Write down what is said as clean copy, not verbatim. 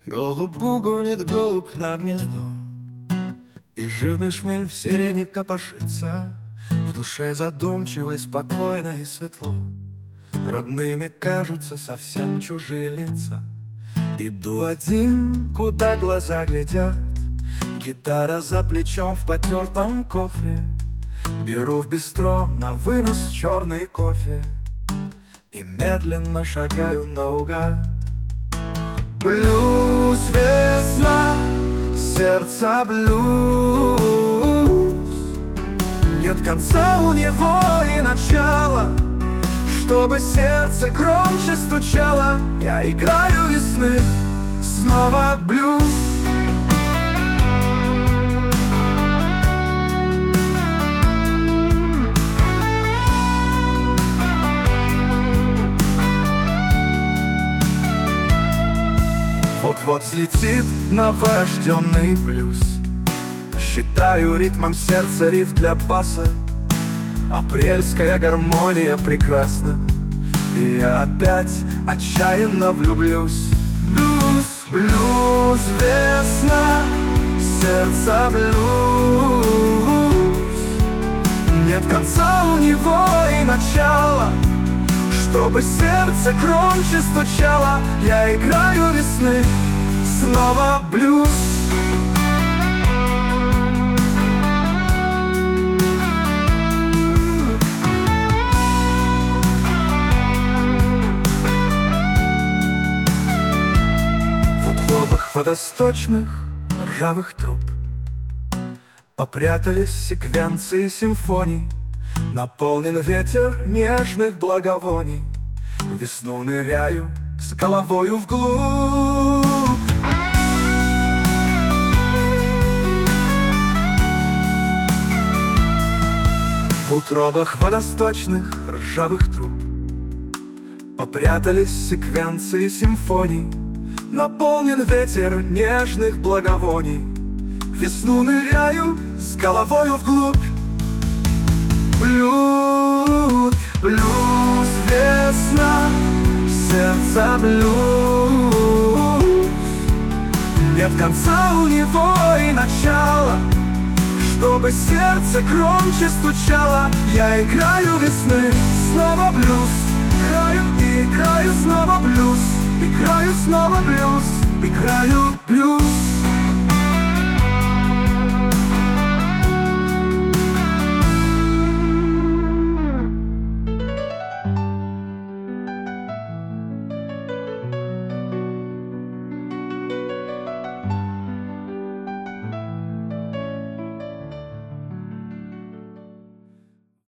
Голубу гонит голубь на гнездо, и жирный шмель в сирене копошится. В душе задумчиво и спокойно и светло. Родными кажутся совсем чужие лица. Иду один, куда глаза глядят. Гитара за плечом в потертом кофре. Беру в бистро на вынос черный кофе и медленно шагаю наугад. Блюз, весна, сердца блюз. Нет конца у него и начала. Чтобы сердце громче стучало, я играю весны, снова блюз. Вот-вот взлетит наважденный блюз. Считаю ритмом сердца риф для баса. Апрельская гармония прекрасна, и я опять отчаянно влюблюсь. Блюз, блюз, весна, сердца блюз. Нет конца у него и начала. Чтобы сердце громче стучало, я играю весны, снова блюз. В утробах водосточных ржавых труб попрятались секвенции симфоний. Наполнен ветер нежных благовоний. В весну ныряю с головою вглубь. В утробах водосточных ржавых труб попрятались секвенции симфоний. Наполнен ветер нежных благовоний. В весну ныряю с головою вглубь. Блюз, блюз, весна, сердца блюз. Нет конца у него и начала. Чтобы сердце громче стучало, я играю весны, снова блюз. Играю и играю снова блюз. Играю снова блюз.